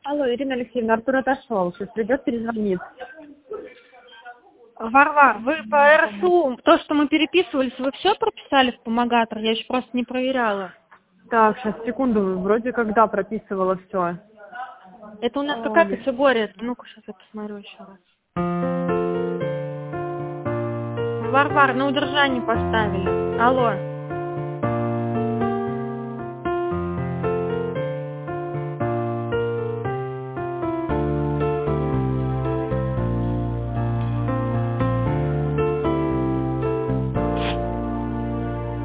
Алло, Ирина Алексеевна, Артур отошел. Сейчас придет, перезвонит. Варвар, вы по РСУ, то, что мы переписывались, вы все прописали в помогатор? Я еще просто не проверяла. Так, сейчас, секунду, вроде когда прописывала все. Это у нас какая категория? Ну-ка, сейчас я посмотрю еще раз. Варвар, на удержание поставили. Алло.